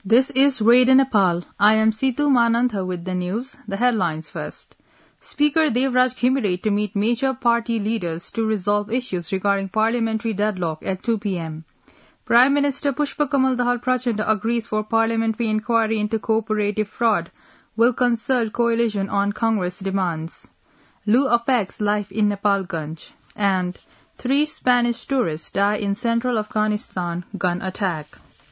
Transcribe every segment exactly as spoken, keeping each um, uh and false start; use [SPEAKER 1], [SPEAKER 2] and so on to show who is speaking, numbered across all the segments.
[SPEAKER 1] This is Radio Nepal. I am Situ Manantha with the news. The headlines first. Speaker Devraj Khimiri to meet major party leaders to resolve issues regarding parliamentary deadlock at two p.m. Prime Minister Pushpa Kamal Dahal Prachanda agrees for parliamentary inquiry into cooperative fraud, will consult coalition on Congress demands. Lu affects life in Nepalganj. And three Spanish tourists die in central Afghanistan gun attack.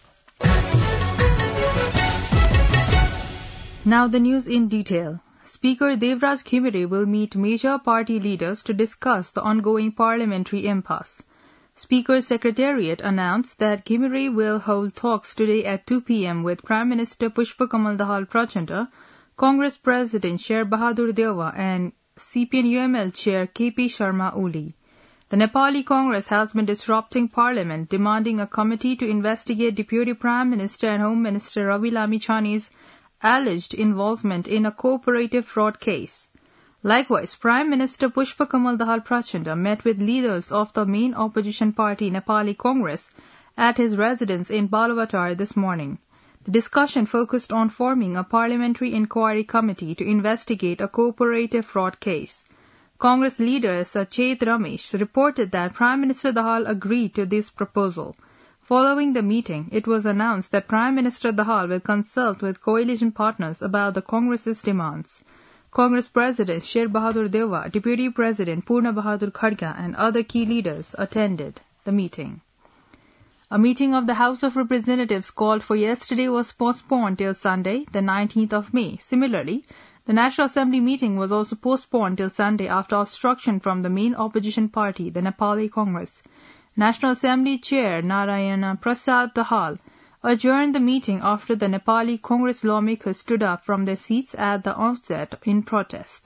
[SPEAKER 1] Now the news in detail. Speaker Devraj Khimiri will meet major party leaders to discuss the ongoing parliamentary impasse. Speaker's Secretariat announced that Khimiri will hold talks today at two p.m. with Prime Minister Pushpa Kamal Dahal Prachanda, Congress President Sher Bahadur Deuba and C P N U M L Chair K P Sharma Oli. The Nepali Congress has been disrupting Parliament, demanding a committee to investigate Deputy Prime Minister and Home Minister Ravi Lamichhane's alleged involvement in a cooperative fraud case. Likewise, Prime Minister Pushpa Kamal Dahal Prachanda met with leaders of the main opposition party Nepali Congress at his residence in Baluwatar this morning. The discussion focused on forming a parliamentary inquiry committee to investigate a cooperative fraud case. Congress leader Sachet Ramesh reported that Prime Minister Dahal agreed to this proposal. Following the meeting, it was announced that Prime Minister Dahal will consult with coalition partners about the Congress's demands. Congress President Sher Bahadur Deuba, Deputy President Purna Bahadur Khadga and other key leaders attended the meeting. A meeting of the House of Representatives called for yesterday was postponed till Sunday, the nineteenth of May. Similarly, the National Assembly meeting was also postponed till Sunday after obstruction from the main opposition party, the Nepali Congress. National Assembly Chair Narayana Prasad Dahal adjourned the meeting after the Nepali Congress lawmakers stood up from their seats at the outset in protest.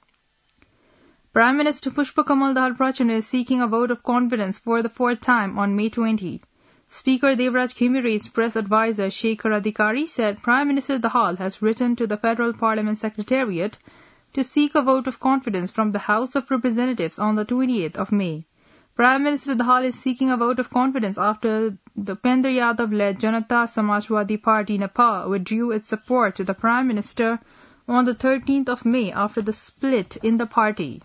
[SPEAKER 1] Prime Minister Pushpa Kamal Dahal Prachanda is seeking a vote of confidence for the fourth time on May twentieth. Speaker Devraj Khimiri's press advisor Shekhar Adhikari said Prime Minister Dahal has written to the Federal Parliament Secretariat to seek a vote of confidence from the House of Representatives on the twentieth of May. Prime Minister Dahal is seeking a vote of confidence after the Upendra Yadav-led Janata Samajwadi Party Nepal withdrew its support to the Prime Minister on the thirteenth of May after the split in the party.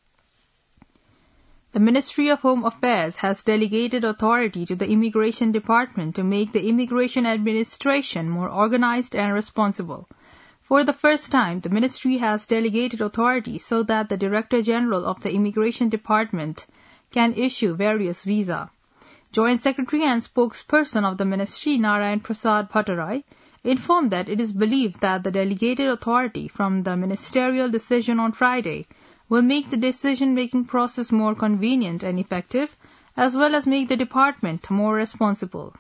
[SPEAKER 1] The Ministry of Home Affairs has delegated authority to the Immigration Department to make the immigration administration more organized and responsible. For the first time, the ministry has delegated authority so that the Director General of the Immigration Department can issue various visa. Joint Secretary and spokesperson of the ministry, Narayan Prasad Bhattarai, informed that it is believed that the delegated authority from the ministerial decision on Friday will make the decision-making process more convenient and effective, as well as make the department more responsible.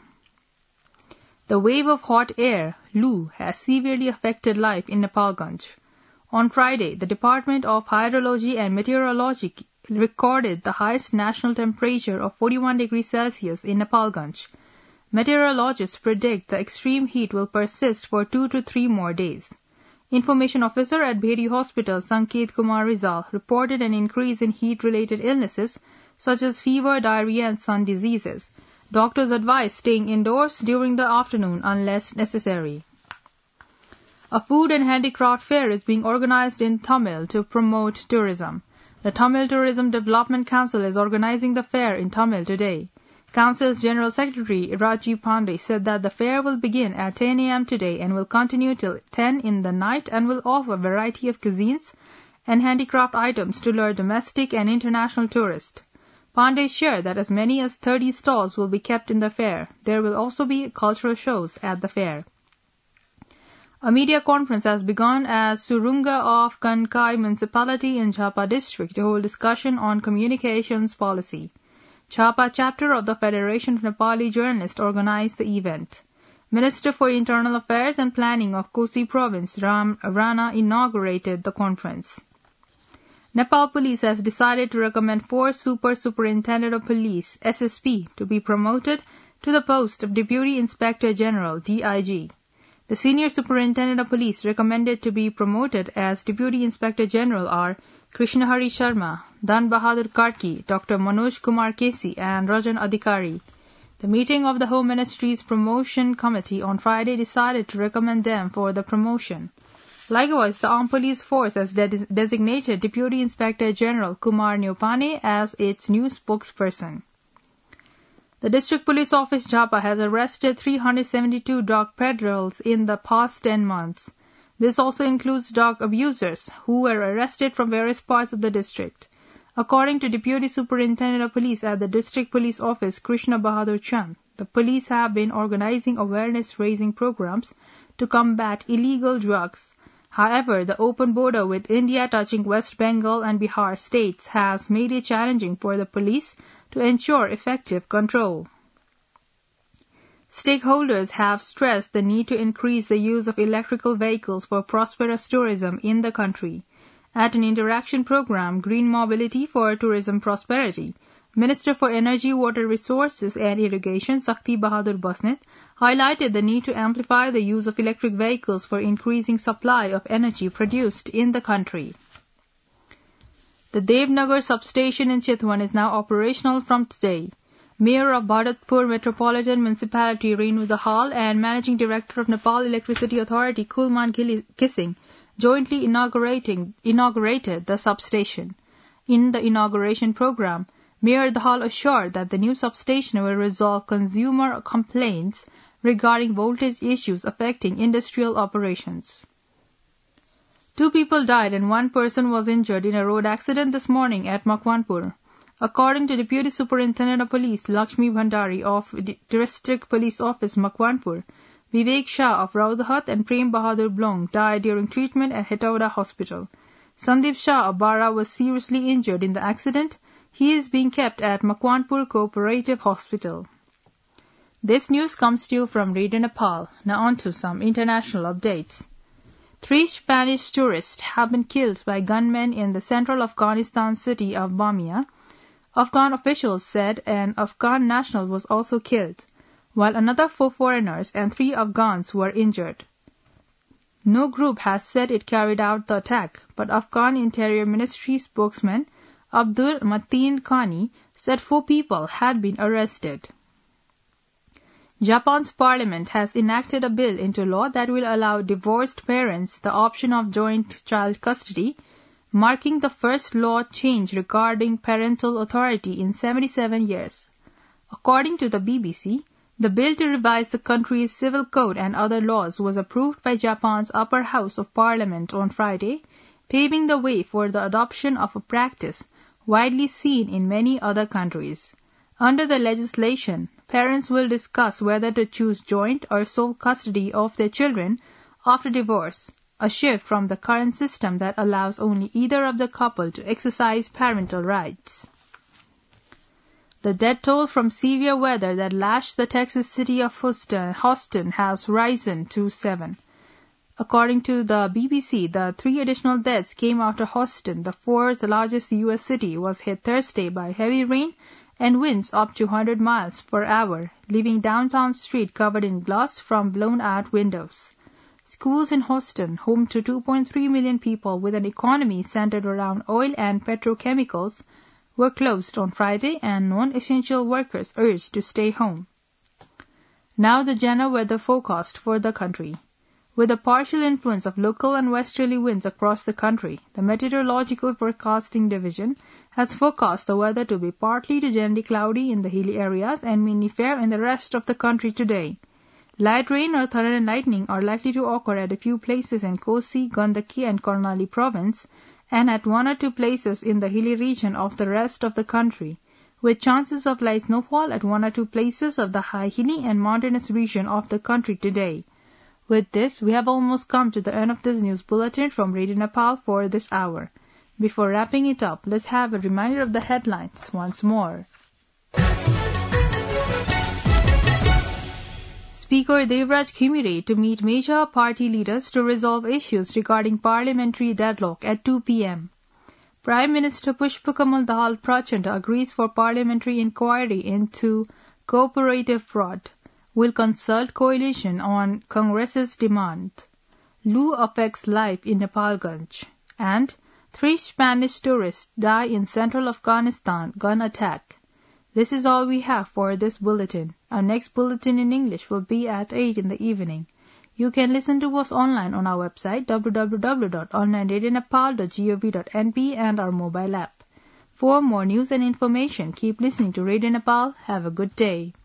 [SPEAKER 1] The wave of hot air, Lu, has severely affected life in Nepalganj. On Friday, the Department of Hydrology and Meteorology recorded the highest national temperature of forty-one degrees Celsius in Nepalganj. Meteorologists predict the extreme heat will persist for two to three more days. Information officer at Bheri Hospital, Sanket Kumar Rizal, reported an increase in heat-related illnesses such as fever, diarrhea and sun diseases. Doctors advise staying indoors during the afternoon unless necessary. A food and handicraft fair is being organized in Tamil to promote tourism. The Tamil Tourism Development Council is organizing the fair in Tamil today. Council's General Secretary Rajiv Pandey said that the fair will begin at ten a.m. today and will continue till ten in the night and will offer a variety of cuisines and handicraft items to lure domestic and international tourists. Pandey shared that as many as thirty stalls will be kept in the fair. There will also be cultural shows at the fair. A media conference has begun at Surunga of Kankai Municipality in Jhapa district to hold discussion on communications policy. Jhapa chapter of the Federation of Nepali Journalists organized the event. Minister for Internal Affairs and Planning of Kosi Province, Ram Rana, inaugurated the conference. Nepal Police has decided to recommend four Super Superintendent of Police, S S P, to be promoted to the post of Deputy Inspector General, D I G. The Senior Superintendent of Police recommended to be promoted as Deputy Inspector General are Krishna Hari Sharma, Dan Bahadur Karki, Doctor Manoj Kumar Kesi, and Rajan Adhikari. The meeting of the Home Ministry's Promotion Committee on Friday decided to recommend them for the promotion. Likewise, the Armed Police Force has de- designated Deputy Inspector General Kumar Nyopane as its new spokesperson. The District Police Office Japa has arrested three hundred seventy-two dog peddlers in the past ten months. This also includes dog abusers who were arrested from various parts of the district. According to Deputy Superintendent of Police at the District Police Office, Krishna Bahadur Chand, the police have been organizing awareness-raising programs to combat illegal drugs. However, the open border with India touching West Bengal and Bihar states has made it challenging for the police to ensure effective control. Stakeholders have stressed the need to increase the use of electrical vehicles for prosperous tourism in the country. At an interaction program, Green Mobility for Tourism Prosperity, Minister for Energy, Water Resources and Irrigation, Sakti Bahadur Basnet, highlighted the need to amplify the use of electric vehicles for increasing supply of energy produced in the country. The Devnagar substation in Chitwan is now operational from today. Mayor of Bharatpur Metropolitan Municipality Renu Dahal and Managing Director of Nepal Electricity Authority Kulman Kissing jointly inaugurating, inaugurated the substation. In the inauguration program, Mayor Dahal assured that the new substation will resolve consumer complaints regarding voltage issues affecting industrial operations. Two people died and one person was injured in a road accident this morning at Makwanpur. According to Deputy Superintendent of Police Lakshmi Bhandari of District Police Office Makwanpur, Vivek Shah of Raudahat and Prem Bahadur Blong died during treatment at Hetauda Hospital. Sandeep Shah of Bara was seriously injured in the accident. He is being kept at Makwanpur Cooperative Hospital. This news comes to you from Radio Nepal. Now on to some international updates. Three Spanish tourists have been killed by gunmen in the central Afghanistan city of Bamia. Afghan officials said an Afghan national was also killed, while another four foreigners and three Afghans were injured. No group has said it carried out the attack, but Afghan Interior Ministry spokesman Abdul Mateen Khani said four people had been arrested. Japan's parliament has enacted a bill into law that will allow divorced parents the option of joint child custody, marking the first law change regarding parental authority in seventy-seven years. According to the B B C, the bill to revise the country's civil code and other laws was approved by Japan's upper house of parliament on Friday, paving the way for the adoption of a practice widely seen in many other countries. Under the legislation, parents will discuss whether to choose joint or sole custody of their children after divorce, a shift from the current system that allows only either of the couple to exercise parental rights. The death toll from severe weather that lashed the Texas city of Houston, Houston has risen to seven. According to the B B C, the three additional deaths came after Houston, the fourth largest U S city, was hit Thursday by heavy rain and winds up to one hundred miles per hour, leaving downtown street covered in glass from blown-out windows. Schools in Houston, home to two point three million people with an economy centered around oil and petrochemicals, were closed on Friday and non-essential workers urged to stay home. Now the general weather forecast for the country. With a partial influence of local and westerly winds across the country, the Meteorological Forecasting Division has forecast the weather to be partly to generally cloudy in the hilly areas and mainly fair in the rest of the country today. Light rain or thunder and lightning are likely to occur at a few places in Kosi, Gandaki and Karnali province and at one or two places in the hilly region of the rest of the country, with chances of light snowfall at one or two places of the high hilly and mountainous region of the country today. With this, we have almost come to the end of this news bulletin from Radio Nepal for this hour. Before wrapping it up, let's have a reminder of the headlines once more. Speaker Devraj Khimire to meet major party leaders to resolve issues regarding parliamentary deadlock at two p.m. Prime Minister Pushpakamal Dahal Prachanda agrees for parliamentary inquiry into cooperative fraud. Will consult coalition on Congress's demand. Loo affects life in Nepalganj. And three Spanish tourists die in central Afghanistan gun attack. This is all we have for this bulletin. Our next bulletin in English will be at eight in the evening. You can listen to us online on our website w w w dot online radio nepal dot gov dot n p and our mobile app. For more news and information, keep listening to Radio Nepal. Have a good day.